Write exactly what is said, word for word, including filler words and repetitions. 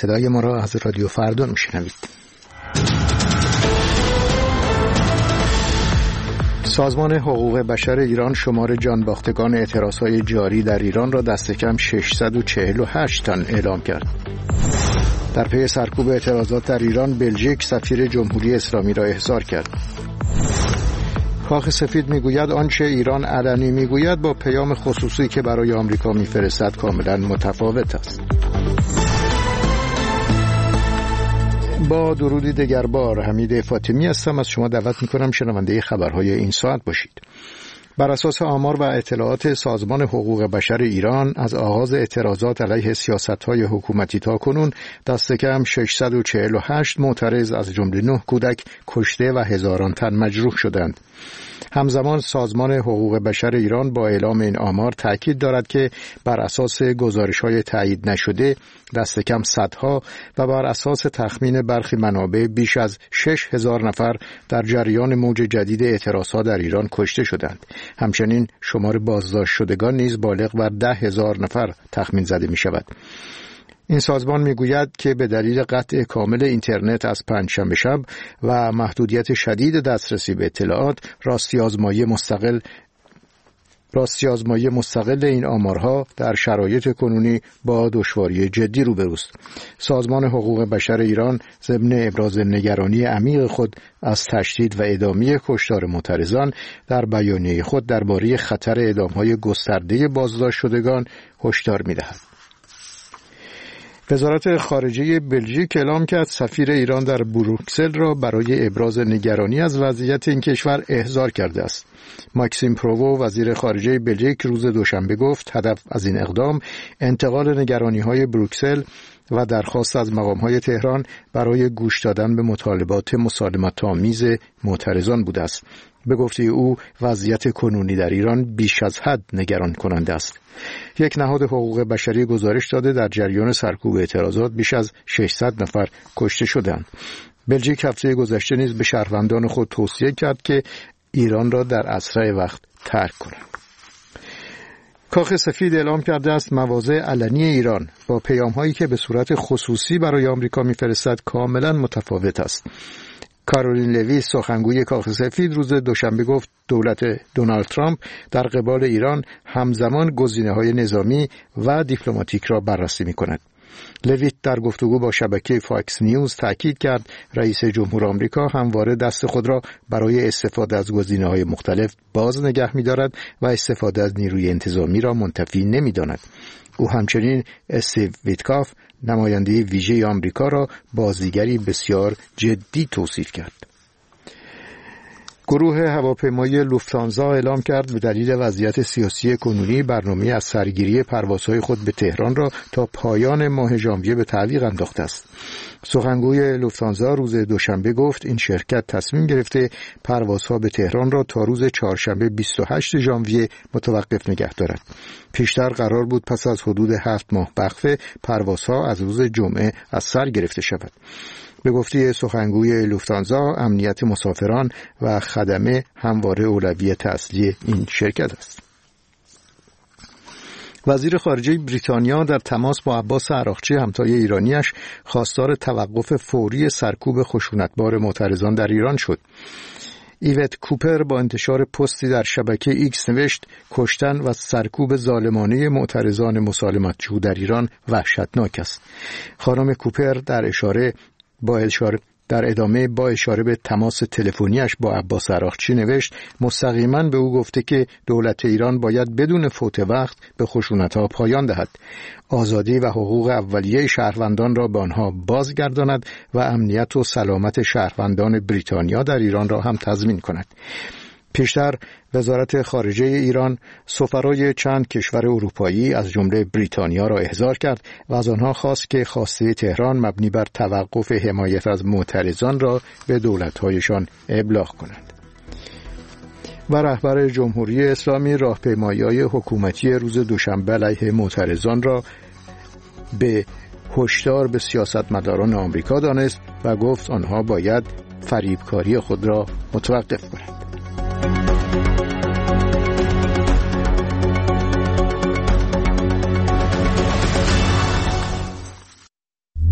صدای ما را از رادیو فردا میشنوید. سازمان حقوق بشر ایران شمار جانباختگان اعتراضهای جاری در ایران را دست کم ششصد و چهل و هشت تن اعلام کرد. در پی سرکوب اعتراضات در ایران، بلژیک سفیر جمهوری اسلامی را احضار کرد. کاخ سفید میگوید آنچه ایران علنی میگوید با پیام خصوصی که برای آمریکا میفرستد کاملا متفاوت است. با درودی دگربار، حمید فاطمی هستم. از شما دعوت میکنم شنونده خبرهای این ساعت باشید. بر اساس آمار و اطلاعات سازمان حقوق بشر ایران، از آغاز اعتراضات علیه سیاست‌های حکومتی تا کنون دست کم ششصد و چهل و هشت معترض از جمله نه کودک کشته و هزاران تن مجروح شدند. همزمان سازمان حقوق بشر ایران با اعلام این آمار تأکید دارد که بر اساس گزارش‌های تایید نشده دست کم صدها و بر اساس تخمین برخی منابع بیش از شش هزار نفر در جریان موج جدید اعتراضات در ایران کشته شدند. همچنین شمار بازداشت شدگان نیز بالغ بر ده هزار نفر تخمین زده می شود. این سازمان میگوید که به دلیل قطع کامل اینترنت از پنجشنبه شب و محدودیت شدید دسترسی به اطلاعات، راستی آزمایی مستقل راستی آزمایی مستقل این آمارها در شرایط کنونی با دشواری جدی روبروست. سازمان حقوق بشر ایران ضمن ابراز نگرانی عمیق خود از تشدید و ادامه کشتار معترضان در بیانیه خود درباره خطر اعدام‌های گسترده بازداشت شدگان هشدار می‌دهد. وزارت خارجه بلژیک اعلام کرد سفیر ایران در بروکسل را برای ابراز نگرانی از وضعیت این کشور احضار کرده است. ماکسیم پروو وزیر خارجه بلژیک روز دوشنبه گفت هدف از این اقدام انتقال نگرانی‌های بروکسل و درخواست از مقام‌های تهران برای گوش دادن به مطالبات مسالمت‌آمیز معترضان بوده است. به گفته او وضعیت کنونی در ایران بیش از حد نگران کننده است. یک نهاد حقوق بشری گزارش داده در جریان سرکوب اعتراضات بیش از ششصد نفر کشته شدند. بلژیک هفته گذشته نیز به شهروندان خود توصیه کرد که ایران را در اسرع وقت ترک کنند. کاخ سفید اعلام کرده است مواضع علنی ایران با پیام‌هایی که به صورت خصوصی برای آمریکا می‌فرستد کاملا متفاوت است. کارولین لویس سخنگوی کاخ سفید روز دوشنبه گفت دولت دونالد ترامپ در قبال ایران همزمان گزینه‌های نظامی و دیپلماتیک را بررسی می‌کند. لویت در گفتگو با شبکه فاکس نیوز تاکید کرد رئیس جمهور آمریکا همواره دست خود را برای استفاده از گزینه‌های مختلف باز نگه می‌دارد و استفاده از نیروی انتظامی را منتفی نمی‌داند. او همچنین استیو ویتکاف نماینده ویژه آمریکا را بازیگری بسیار جدی توصیف کرد. گروه هواپیمایی لوفتانزا اعلام کرد به دلیل وضعیت سیاسی کنونی برنامه از سرگیری پروازهای خود به تهران را تا پایان ماه ژانویه به تعویق انداخته است. سخنگوی لوفتانزا روز دوشنبه گفت این شرکت تصمیم گرفته پروازها به تهران را تا روز چهارشنبه بیست و هشتم ژانویه متوقف نگه دارد. پیشتر قرار بود پس از حدود هفت ماه وقفه پروازها از روز جمعه از سر گرفته شود. به گفته سخنگوی لوفتانزا امنیت مسافران و خدمه همواره اولویت اصلی این شرکت است. وزیر خارجه بریتانیا در تماس با عباس عراقچی همتای ایرانیش خواستار توقف فوری سرکوب خشونتبار معترضان در ایران شد. ایوت کوپر با انتشار پستی در شبکه ایکس نوشت کشتن و سرکوب ظالمانه معترضان مسالمتجو در ایران وحشتناک است. خانم کوپر در اشاره با اشاره در ادامه با اشاره به تماس تلفنیش با عباس عراقچی نوشت مستقیما به او گفته که دولت ایران باید بدون فوت وقت به خشونت‌ها پایان دهد، آزادی و حقوق اولیه شهروندان را به آنها بازگرداند و امنیت و سلامت شهروندان بریتانیا در ایران را هم تضمین کند. پیشتر وزارت خارجه ایران سفرای چند کشور اروپایی از جمله بریتانیا را احضار کرد و از آنها خواست که خواسته تهران مبنی بر توقف حمایت از معترضان را به دولت‌هایشان ابلاغ کنند. و رهبر جمهوری اسلامی راهپیمایی‌های حکومتی روز دوشنبه علیه معترضان را به هشدار به سیاستمداران آمریکا دانست و گفت آنها باید فریبکاری خود را متوقف کنند.